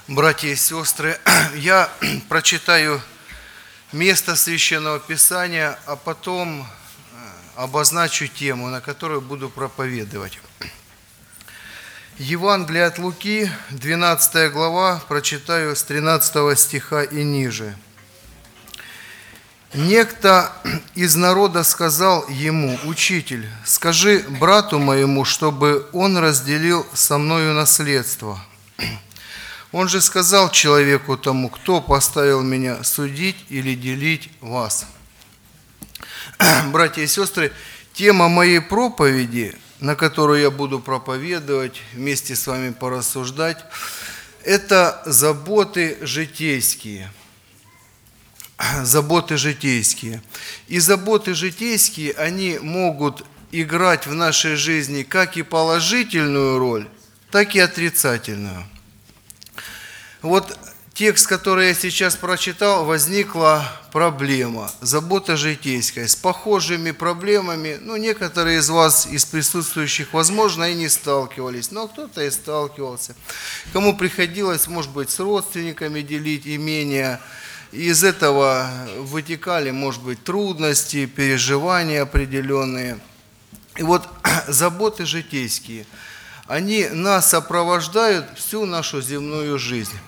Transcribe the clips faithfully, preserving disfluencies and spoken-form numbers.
Братья и сестры, я прочитаю место Священного Писания, а потом обозначу тему, на которую буду проповедовать. Евангелие от Луки, двенадцатая глава, прочитаю с тринадцатого стиха и ниже. «Некто из народа сказал ему: Учитель, скажи брату моему, чтобы он разделил со мною наследство. Он же сказал человеку тому: кто поставил меня судить или делить вас?» Братья и сестры, тема моей проповеди, на которую я буду проповедовать, вместе с вами порассуждать, это заботы житейские. Заботы житейские. И заботы житейские, они могут играть в нашей жизни как и положительную роль, так и отрицательную. Вот текст, который я сейчас прочитал, возникла проблема, забота житейская, с похожими проблемами. Ну, некоторые из вас, из присутствующих, возможно, и не сталкивались, но кто-то и сталкивался. Кому приходилось, может быть, с родственниками делить имения. Из этого вытекали, может быть, трудности, переживания определенные. И вот заботы житейские, они нас сопровождают всю нашу земную жизнь.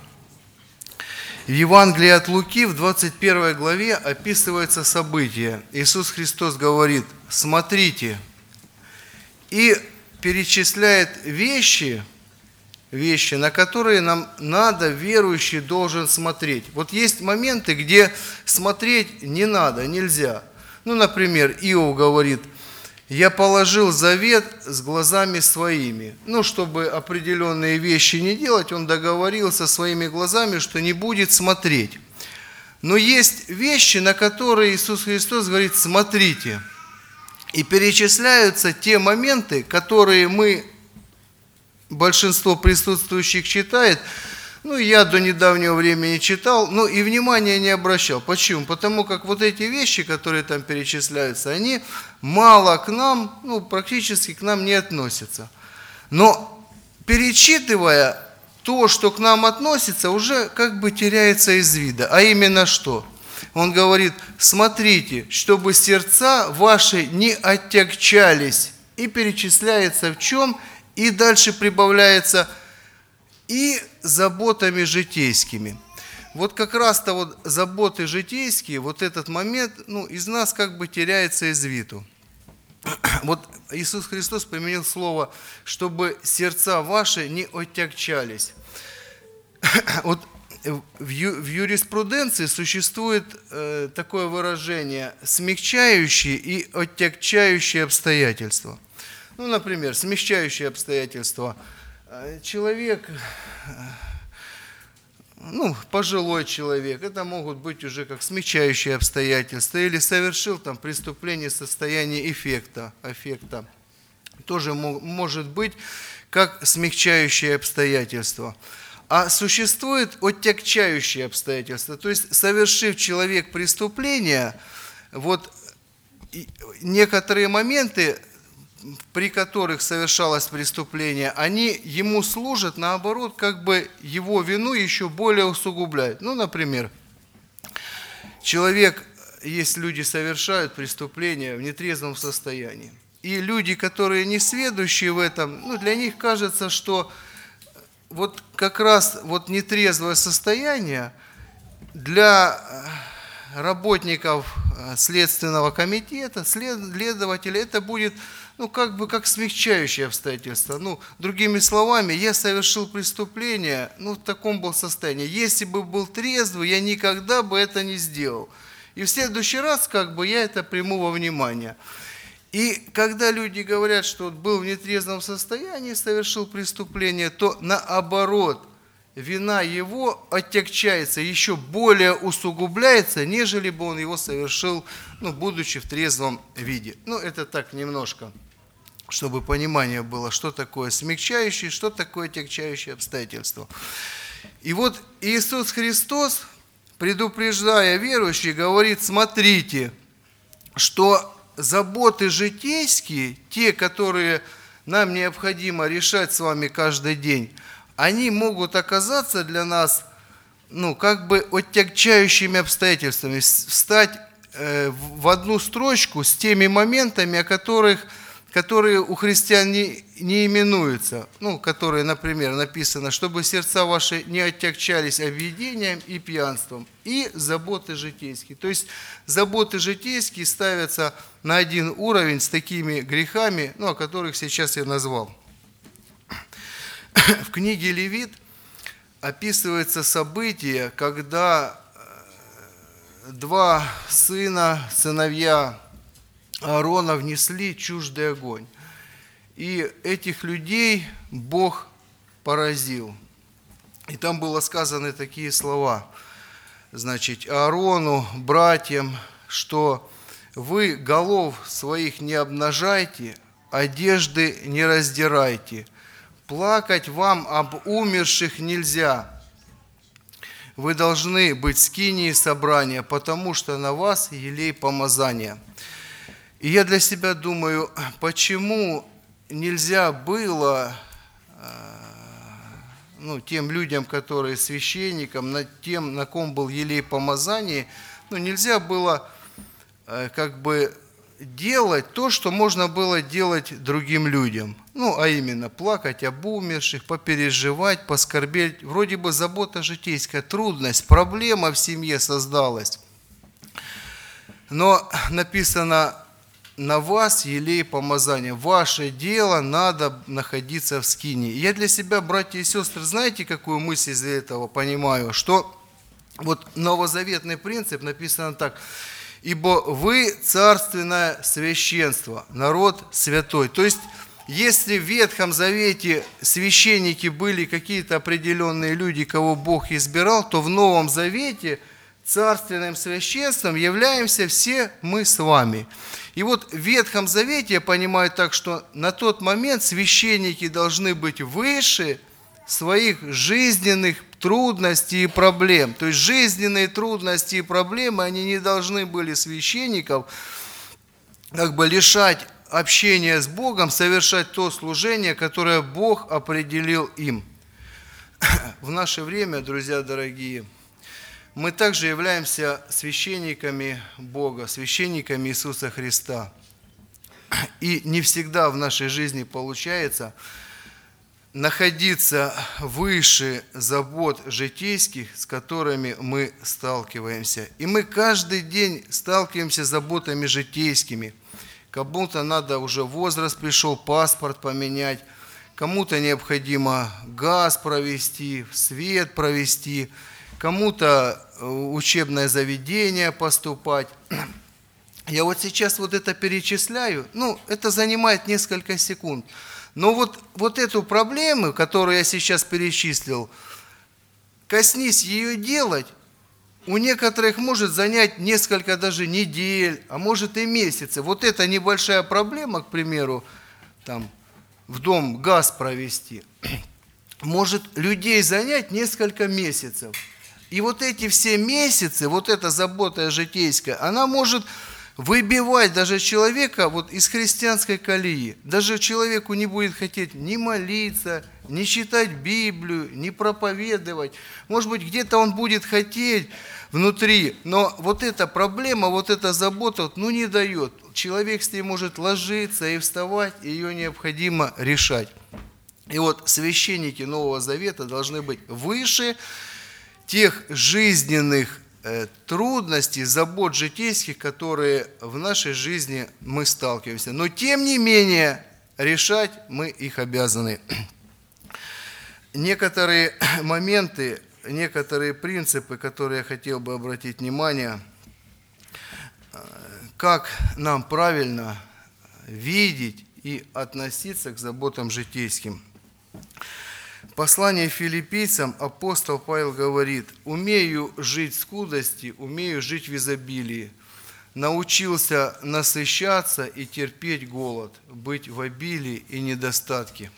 В Евангелии от Луки в двадцать первой главе описывается событие. Иисус Христос говорит: «Смотрите», и перечисляет вещи, вещи, на которые нам надо, верующий должен смотреть. Вот есть моменты, где смотреть не надо, нельзя. Ну, например, Иов говорит: «Я положил завет с глазами своими». Ну, чтобы определенные вещи не делать, он договорился своими глазами, что не будет смотреть. Но есть вещи, на которые Иисус Христос говорит: «Смотрите». И перечисляются те моменты, которые мы, большинство присутствующих читает, ну, я до недавнего времени читал, но и внимания не обращал. Почему? Потому как вот эти вещи, которые там перечисляются, они мало к нам, ну, практически к нам не относятся. Но перечитывая то, что к нам относится, уже как бы теряется из вида. А именно что? Он говорит: «Смотрите, чтобы сердца ваши не оттягчались». И перечисляется в чем, и дальше прибавляется: и заботами житейскими. Вот как раз-то вот заботы житейские, вот этот момент, ну, из нас как бы теряется из виду. Вот Иисус Христос применил слово, чтобы сердца ваши не оттягчались. Вот в юриспруденции существует э, такое выражение: смягчающие и оттягчающие обстоятельства. Ну, например, смягчающие обстоятельства. Человек, ну, пожилой человек, это могут быть уже как смягчающие обстоятельства, или совершил там преступление в состоянии эффекта, аффекта, тоже может быть как смягчающие обстоятельства. А существует оттягчающие обстоятельства, то есть совершив человек преступление, вот некоторые моменты, при которых совершалось преступление, они ему служат, наоборот, как бы его вину еще более усугубляют. Ну, например, человек, есть люди, совершают преступление в нетрезвом состоянии. И люди, которые не сведущие в этом, ну, для них кажется, что вот как раз вот нетрезвое состояние для работников Следственного комитета, следователя, это будет, ну, как бы как смягчающее обстоятельство. Ну, другими словами, я совершил преступление, ну, в таком был состоянии. Если бы был трезвый, я никогда бы это не сделал. И в следующий раз, как бы, я это приму во внимание. И когда люди говорят, что вот был в нетрезвом состоянии, совершил преступление, то наоборот, вина его оттягчается, еще более усугубляется, нежели бы он его совершил, ну, будучи в трезвом виде. Ну, это так немножко, чтобы понимание было, что такое смягчающее, что такое оттягчающее обстоятельство. И вот Иисус Христос, предупреждая верующих, говорит: смотрите, что заботы житейские, те, которые нам необходимо решать с вами каждый день, они могут оказаться для нас, ну, как бы оттягчающими обстоятельствами, встать э, в одну строчку с теми моментами, о которых, которые у христиан не, не именуются, ну, которые, например, написано, чтобы сердца ваши не оттягчались объедением и пьянством, и заботы житейские. То есть заботы житейские ставятся на один уровень с такими грехами, ну, о которых сейчас я назвал. В книге Левит описывается событие, когда два сына, сыновья Аарона внесли чуждый огонь. И этих людей Бог поразил. И там было сказаны такие слова, значит, Аарону, братьям, что вы голов своих не обнажайте, одежды не раздирайте, плакать вам об умерших нельзя. Вы должны быть в скинии собрания, потому что на вас елей помазания. И я для себя думаю, почему нельзя было ну, тем людям, которые священникам, на тем, на ком был елей помазания, ну, нельзя было как бы делать то, что можно было делать другим людям. Ну, а именно, плакать об умерших, попереживать, поскорбеть. Вроде бы забота житейская, трудность, проблема в семье создалась. Но написано, на вас елей помазания. Ваше дело надо находиться в скинии. Я для себя, братья и сестры, знаете, какую мысль из этого понимаю? Что вот новозаветный принцип написано так. Ибо вы царственное священство, народ святой. То есть, если в Ветхом Завете священники были какие-то определенные люди, кого Бог избирал, то в Новом Завете царственным священством являемся все мы с вами. И вот в Ветхом Завете я понимаю так, что на тот момент священники должны быть выше своих жизненных трудностей и проблем. То есть жизненные трудности и проблемы, они не должны были священников как бы лишать общения с Богом, совершать то служение, которое Бог определил им. В наше время, друзья дорогие, мы также являемся священниками Бога, священниками Иисуса Христа. И не всегда в нашей жизни получается находиться выше забот житейских, с которыми мы сталкиваемся. И мы каждый день сталкиваемся с заботами житейскими. Кому-то надо уже возраст пришел, паспорт поменять, кому-то необходимо газ провести, свет провести, кому-то учебное заведение поступать. Я вот сейчас вот это перечисляю, ну, это занимает несколько секунд. Но вот, вот эту проблему, которую я сейчас перечислил, коснись ее делать, у некоторых может занять несколько даже недель, а может и месяцы. Вот эта небольшая проблема, к примеру, там, в дом газ провести, может людей занять несколько месяцев. И вот эти все месяцы, вот эта забота житейская, она может выбивать даже человека вот из христианской колеи. Даже человеку не будет хотеть ни молиться, ни читать Библию, ни проповедовать. Может быть, где-то он будет хотеть внутри, но вот эта проблема, вот эта забота, ну, не дает. Человек с ней может ложиться и вставать, и ее необходимо решать. И вот священники Нового Завета должны быть выше тех жизненных трудностей, забот житейских, которые в нашей жизни мы сталкиваемся. Но тем не менее, решать мы их обязаны. Некоторые моменты, некоторые принципы, которые я хотел бы обратить внимание, как нам правильно видеть и относиться к заботам житейским. В послании филиппийцам апостол Павел говорит: «Умею жить в скудости, умею жить в изобилии. Научился насыщаться и терпеть голод, быть в обилии и недостатке».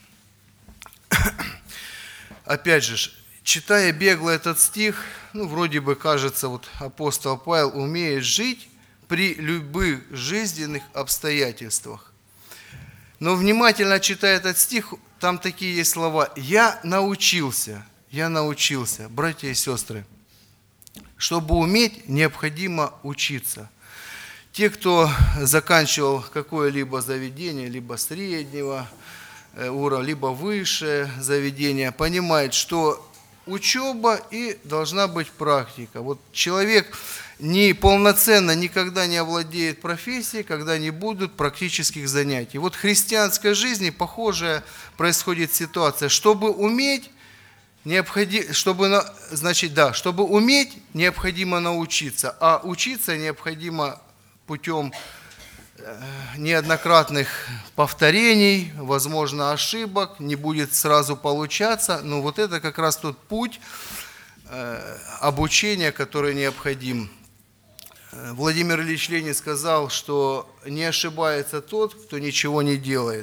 Опять же, читая бегло этот стих, ну, вроде бы кажется, вот апостол Павел умеет жить при любых жизненных обстоятельствах. Но внимательно читая этот стих, там такие есть слова: «Я научился, я научился». Братья и сестры, чтобы уметь, необходимо учиться. Те, кто заканчивал какое-либо заведение, либо среднего уровня, либо высшее заведение, понимают, что учеба и должна быть практика. Вот человек не полноценно никогда не овладеет профессией, когда не будут практических занятий. Вот в христианской жизни похожая происходит ситуация. Чтобы уметь, необходимо, чтобы, значит, да, чтобы уметь, необходимо научиться, а учиться необходимо путем неоднократных повторений, возможно, ошибок, не будет сразу получаться, но вот это как раз тот путь обучения, который необходим. Владимир Ильич Ленин сказал, что не ошибается тот, кто ничего не делает.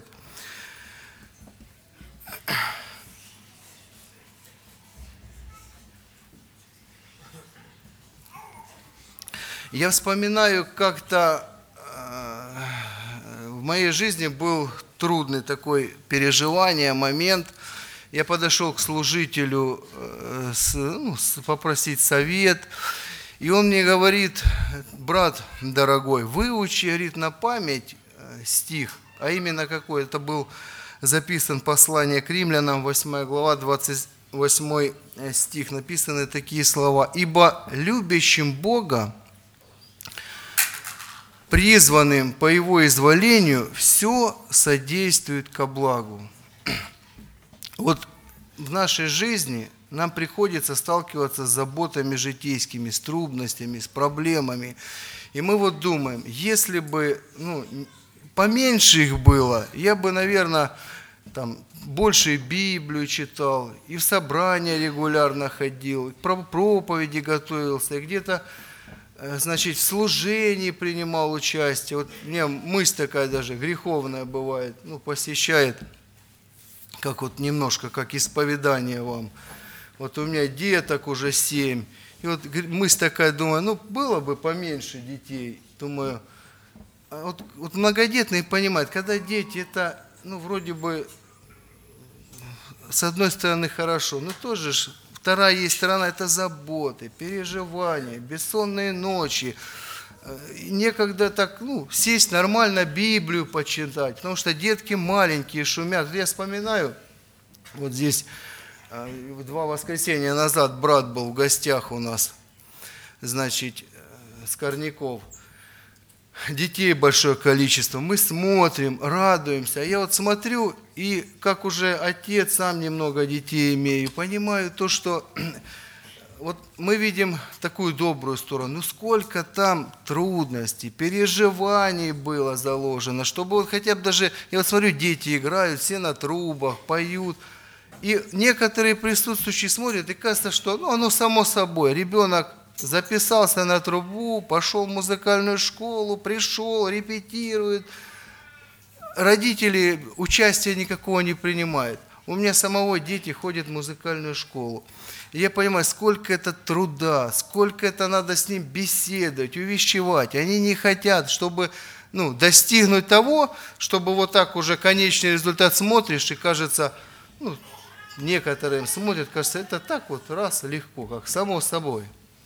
Я вспоминаю, как-то в моей жизни был трудный такой переживание, момент. Я подошел к служителю ну, попросить совет, и он мне говорит: брат дорогой, выучи, говорит, на память стих, а именно какой? Это был записан послание к римлянам, восьмая глава, двадцать восьмой стих, написаны такие слова: «Ибо любящим Бога, призванным по Его изволению, все содействует ко благу». Вот в нашей жизни нам приходится сталкиваться с заботами житейскими, с трудностями, с проблемами. И мы вот думаем, если бы ну, поменьше их было, я бы, наверное, там, больше Библию читал, и в собрания регулярно ходил, и проповеди готовился, и где-то значит, в служении принимал участие. Вот у меня мысль такая даже греховная бывает, ну, посещает, как вот немножко, как исповедание вам. Вот у меня деток уже семь. И вот мысль такая, думаю, ну, было бы поменьше детей. Думаю, вот, вот многодетные понимают, когда дети, это, ну, вроде бы, с одной стороны, хорошо, но тоже ж вторая есть сторона, это заботы, переживания, бессонные ночи. Некогда так, ну, сесть нормально, Библию почитать, потому что детки маленькие, шумят. Я вспоминаю, вот здесь два воскресенья назад брат был в гостях у нас, значит, Скорняков. Детей большое количество, мы смотрим, радуемся. Я вот смотрю, и как уже отец, сам немного детей имею, понимаю то, что вот мы видим такую добрую сторону. Ну сколько там трудностей, переживаний было заложено, чтобы вот хотя бы даже, я вот смотрю, дети играют, все на трубах, поют. И некоторые присутствующие смотрят, и кажется, что ну, оно само собой. Ребенок записался на трубу, пошел в музыкальную школу, пришел, репетирует. Родители участия никакого не принимают. У меня самого дети ходят в музыкальную школу. И я понимаю, сколько это труда, сколько это надо с ним беседовать, увещевать. Они не хотят, чтобы ну, достигнуть того, чтобы вот так уже конечный результат смотришь, и кажется, ну, некоторым смотрят, кажется, это так вот раз легко, как само собой.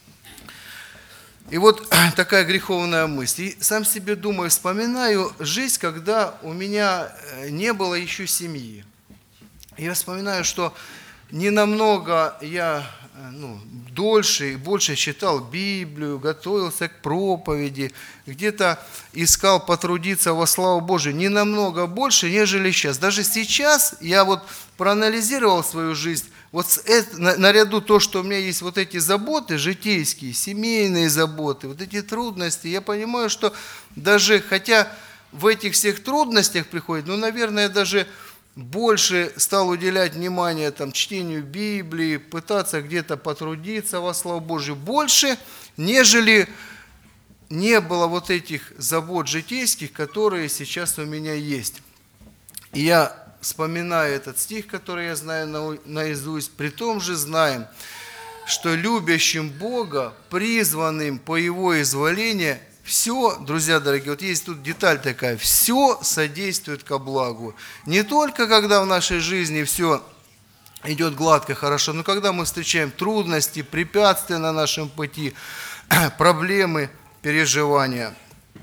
И вот такая греховная мысль. И сам себе думаю, вспоминаю жизнь, когда у меня не было еще семьи. Я вспоминаю, что не намного я ну, дольше и больше читал Библию, готовился к проповеди, где-то искал потрудиться во славу Божию, не намного больше, нежели сейчас. Даже сейчас я вот проанализировал свою жизнь, вот это, наряду то, что у меня есть вот эти заботы житейские, семейные заботы, вот эти трудности, я понимаю, что даже, хотя в этих всех трудностях приходит, ну, наверное, даже больше стал уделять внимание там, чтению Библии, пытаться где-то потрудиться во славу Божию, больше, нежели не было вот этих забот житейских, которые сейчас у меня есть. И я вспоминаю этот стих, который я знаю наизусть, при том же знаем, что любящим Бога, призванным по Его изволению, Все, друзья дорогие, вот есть тут деталь такая, все содействует ко благу. Не только когда в нашей жизни все идет гладко, хорошо, но когда мы встречаем трудности, препятствия на нашем пути, проблемы, переживания.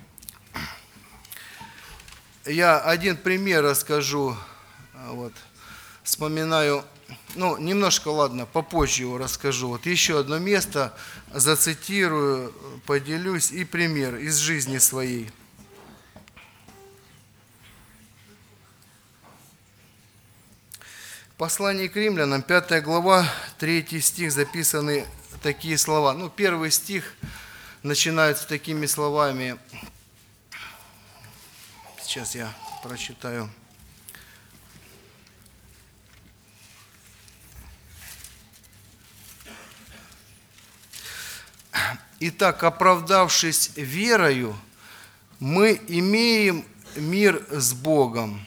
Я один пример расскажу, вот, вспоминаю, ну, немножко, ладно, попозже его расскажу. Вот еще одно место зацитирую, поделюсь, и пример из жизни своей. Послание к римлянам, пятая глава, третий стих, записаны такие слова. Ну, первый стих начинается такими словами. Сейчас я прочитаю. Итак, оправдавшись верою, мы имеем мир с Богом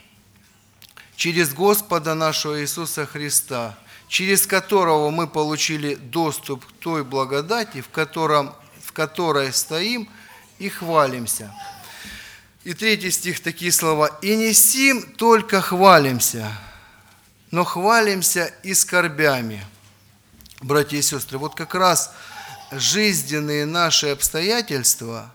через Господа нашего Иисуса Христа, через которого мы получили доступ к той благодати, в, котором, в которой стоим и хвалимся. И третий стих, такие слова. «И не сим только хвалимся, но хвалимся и скорбями». Братья и сестры, вот как раз жизненные наши обстоятельства,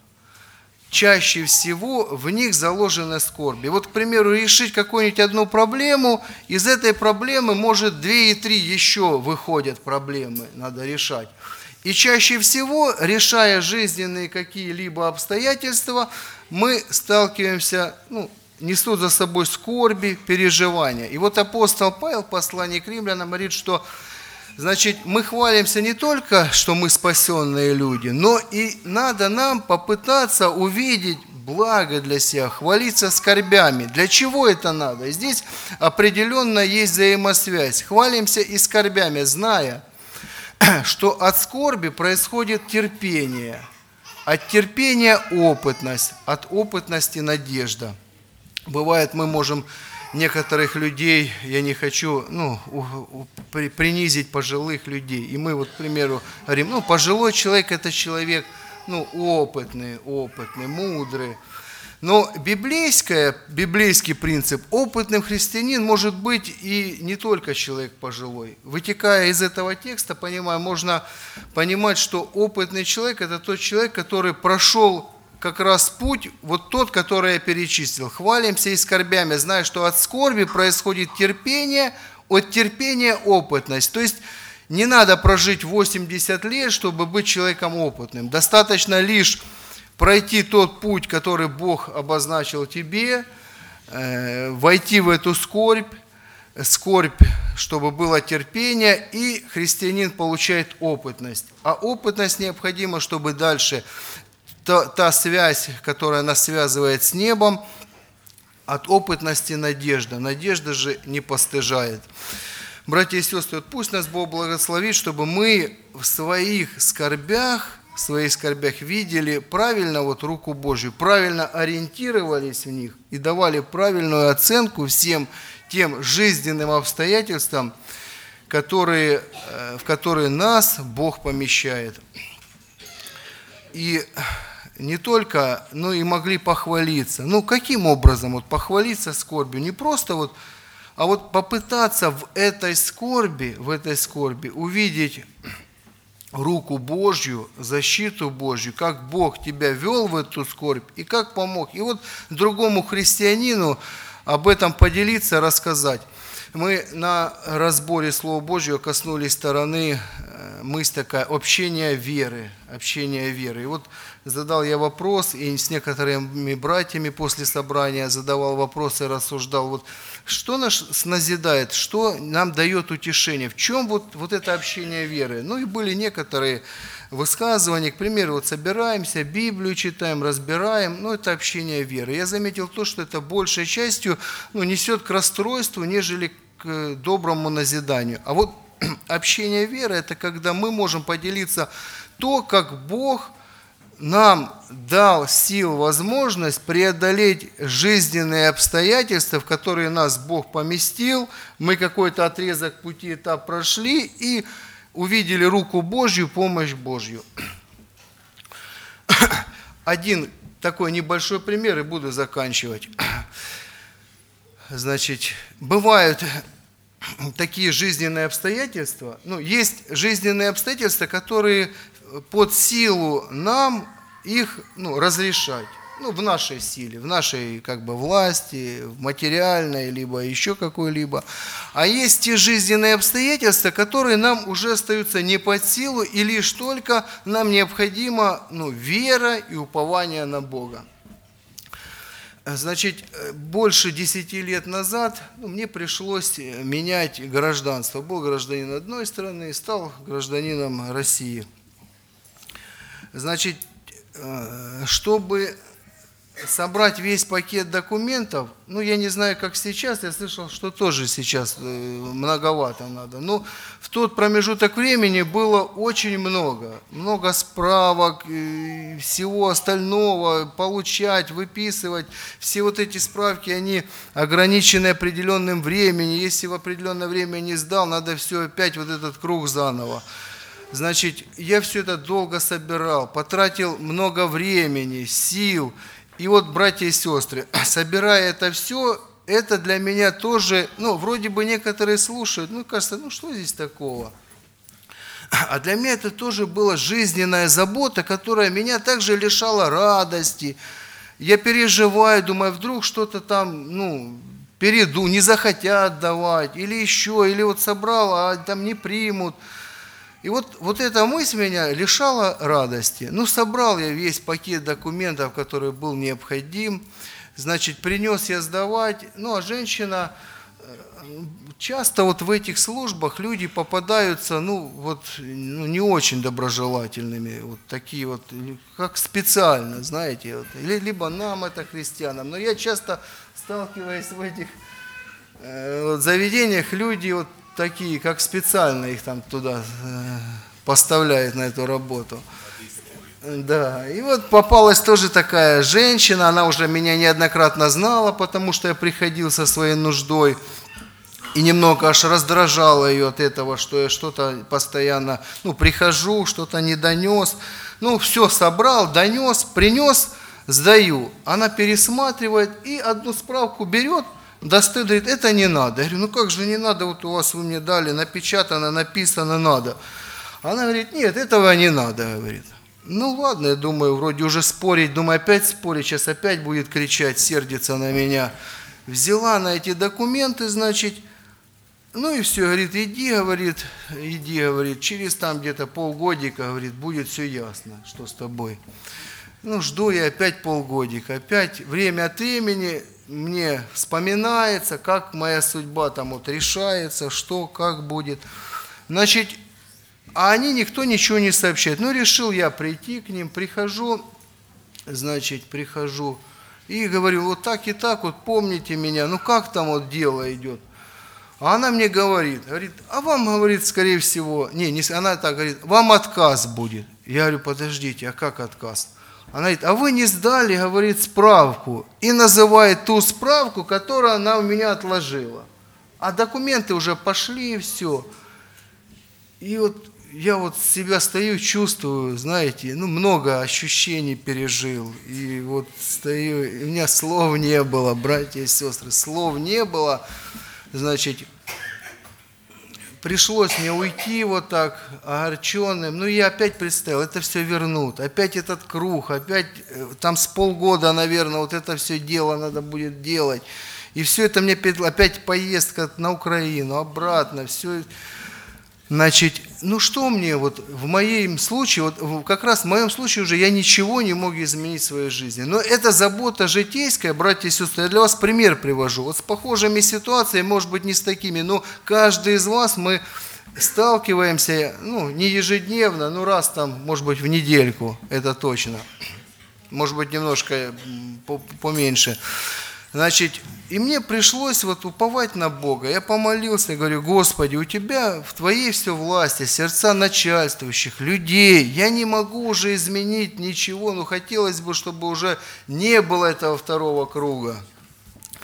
чаще всего в них заложены скорби. Вот, к примеру, решить какую-нибудь одну проблему, из этой проблемы, может, две и три еще выходят проблемы, надо решать. И чаще всего, решая жизненные какие-либо обстоятельства, мы сталкиваемся, ну, несут за собой скорби, переживания. И вот апостол Павел в послании к римлянам говорит, что, значит, мы хвалимся не только, что мы спасенные люди, но и надо нам попытаться увидеть благо для себя, хвалиться скорбями. Для чего это надо? Здесь определенно есть взаимосвязь. Хвалимся и скорбями, зная, что от скорби происходит терпение, от терпения опытность, от опытности надежда. Бывает, мы можем некоторых людей, я не хочу, ну, принизить пожилых людей, и мы вот, к примеру, говорим, ну, пожилой человек – это человек, ну, опытный, опытный, мудрый. Но библейское, библейский принцип, опытным христианин может быть и не только человек пожилой. Вытекая из этого текста, понимаю, можно понимать, что опытный человек – это тот человек, который прошел как раз путь, вот тот, который я перечислил. Хвалимся и скорбями, зная, что от скорби происходит терпение, от терпения опытность. То есть не надо прожить восемьдесят лет, чтобы быть человеком опытным. Достаточно лишь пройти тот путь, который Бог обозначил тебе, э, войти в эту скорбь, скорбь, чтобы было терпение, и христианин получает опытность. А опытность необходима, чтобы дальше та, та связь, которая нас связывает с небом, от опытности надежда. Надежда же не постыжает. Братья и сестры, вот пусть нас Бог благословит, чтобы мы в своих скорбях, в своих скорбях видели правильно вот руку Божью, правильно ориентировались в них и давали правильную оценку всем тем жизненным обстоятельствам, которые, в которые нас Бог помещает. И не только, но и могли похвалиться. Ну, каким образом вот похвалиться скорбью? Не просто вот, а вот попытаться в этой скорби, в этой скорби увидеть руку Божью, защиту Божью, как Бог тебя вел в эту скорбь и как помог. И вот другому христианину об этом поделиться, рассказать. Мы на разборе Слова Божьего коснулись стороны, мысль такая, общения веры, общения веры. И вот задал я вопрос, и с некоторыми братьями после собрания задавал вопросы, рассуждал, вот что нас назидает, что нам дает утешение, в чем вот, вот это общение веры. Ну и были некоторые высказывания, к примеру, вот собираемся, Библию читаем, разбираем, ну это общение веры. Я заметил то, что это большей частью ну, несет к расстройству, нежели к доброму назиданию. А вот общение веры – это когда мы можем поделиться то, как Бог нам дал сил, возможность преодолеть жизненные обстоятельства, в которые нас Бог поместил. Мы какой-то отрезок пути, этап прошли и увидели руку Божью, помощь Божью. один такой небольшой пример и буду заканчивать. Значит, бывают такие жизненные обстоятельства, ну, есть жизненные обстоятельства, которые под силу нам их, ну, разрешать. Ну, в нашей силе, в нашей как бы власти, в материальной, либо еще какой-либо. А есть те жизненные обстоятельства, которые нам уже остаются не под силу, и лишь только нам необходима, ну, вера и упование на Бога. Значит, больше десяти лет назад, ну, мне пришлось менять гражданство. Был гражданин одной страны, стал гражданином России. Значит, чтобы собрать весь пакет документов, ну, я не знаю, как сейчас, я слышал, что тоже сейчас многовато надо, но в тот промежуток времени было очень много, много справок, всего остального, получать, выписывать, все вот эти справки, они ограничены определенным временем, если в определенное время не сдал, надо все опять вот этот круг заново. Значит, я все это долго собирал, потратил много времени, сил. И вот, братья и сестры, собирая это все, это для меня тоже, ну, вроде бы некоторые слушают, ну, кажется, ну, что здесь такого? А для меня это тоже была жизненная забота, которая меня также лишала радости. Я переживаю, думаю, вдруг что-то там, ну, перейду, не захотят давать, или еще, или вот собрал, а там не примут. И вот, вот эта мысль меня лишала радости. Ну, собрал я весь пакет документов, который был необходим. Значит, принес я сдавать. Ну, а женщина, часто вот в этих службах люди попадаются, ну, вот, ну, не очень доброжелательными. Вот такие вот, как специально, знаете. Вот, либо нам, это христианам. Но я часто сталкиваюсь в этих э, вот, заведениях, люди вот, такие, как специально их там туда э, поставляют на эту работу. Да, и вот попалась тоже такая женщина, она уже меня неоднократно знала, потому что я приходил со своей нуждой, и немного аж раздражало ее от этого, что я что-то постоянно, ну, прихожу, что-то не донес, ну, все собрал, донес, принес, сдаю. Она пересматривает и одну справку берет, достает, говорит, это не надо. Я говорю, ну как же не надо, вот у вас вы мне дали, напечатано, написано, надо. Она говорит, нет, этого не надо, говорит. Ну ладно, я думаю, вроде уже спорить, думаю, опять спорить, сейчас опять будет кричать, сердится на меня. Взяла на эти документы, значит, ну и все, говорит, иди, говорит, иди, говорит, через там где-то полгодика, говорит, будет все ясно, что с тобой. Ну, жду я опять полгодика, опять время от времени мне вспоминается, как моя судьба там вот решается, что, как будет. Значит, а они никто ничего не сообщает. Ну, решил я прийти к ним, прихожу, значит, прихожу и говорю, вот так и так, вот помните меня, ну как там вот дело идет? А она мне говорит, говорит, а вам, говорит, скорее всего, не, не, она так говорит, вам отказ будет. Я говорю, подождите, а как отказ? Она говорит, а вы не сдали, говорит, справку. И называет ту справку, которую она у меня отложила. А документы уже пошли, и все. И вот я вот себя стою, чувствую, знаете, ну, много ощущений пережил. И вот стою, и у меня слов не было, братья и сестры, слов не было. Значит, пришлось мне уйти вот так, огорченным. Ну, я опять представил, это все вернут. Опять этот круг, опять там с полгода, наверное, вот это все дело надо будет делать. И все это мне опять поездка на Украину, обратно, все. Значит, ну что мне вот в моем случае, вот как раз в моем случае уже я ничего не мог изменить в своей жизни. Но это забота житейская, братья и сестры, я для вас пример привожу. Вот с похожими ситуациями, может быть, не с такими, но каждый из вас, мы сталкиваемся, ну, не ежедневно, ну, раз там, может быть, в недельку, это точно. Может быть, немножко поменьше. Значит, и мне пришлось вот уповать на Бога. Я помолился, я говорю, Господи, у Тебя в Твоей все власти, сердца начальствующих, людей. Я не могу уже изменить ничего, но хотелось бы, чтобы уже не было этого второго круга.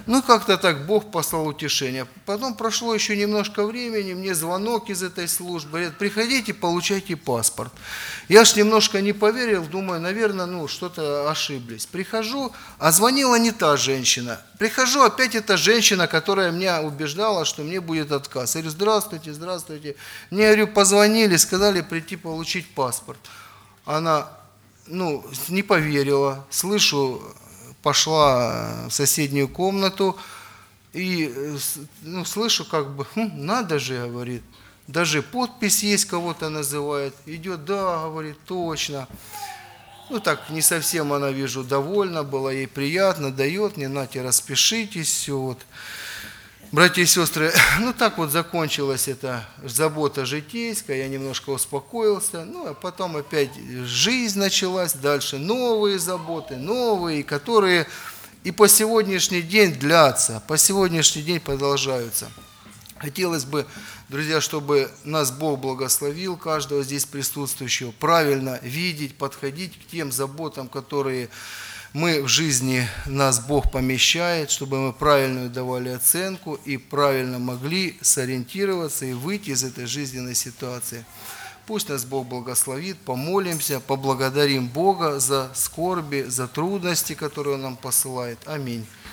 Ну, как-то так Бог послал утешение. Потом прошло еще немножко времени, мне звонок из этой службы, говорят, приходите, получайте паспорт. Я ж немножко не поверил, думаю, наверное, ну, что-то ошиблись. Прихожу, а звонила не та женщина. Прихожу, опять эта женщина, которая меня убеждала, что мне будет отказ. Я говорю, здравствуйте, здравствуйте. Мне, говорю, позвонили, сказали прийти получить паспорт. Она, ну, не поверила, слышу, пошла в соседнюю комнату и ну, слышу, как бы, хм, надо же, говорит, даже подпись есть, кого-то называет. Идет, да, говорит, точно. Ну так, не совсем она, вижу, довольна была, ей приятно, дает мне, нате, распишитесь, все вот. Братья и сестры, ну так вот закончилась эта забота житейская, я немножко успокоился, ну а потом опять жизнь началась, дальше новые заботы, новые, которые и по сегодняшний день длятся, по сегодняшний день продолжаются. Хотелось бы, друзья, чтобы нас Бог благословил, каждого здесь присутствующего, правильно видеть, подходить к тем заботам, которые мы в жизни, нас Бог помещает, чтобы мы правильную давали оценку и правильно могли сориентироваться и выйти из этой жизненной ситуации. Пусть нас Бог благословит, помолимся, поблагодарим Бога за скорби, за трудности, которые Он нам посылает. Аминь.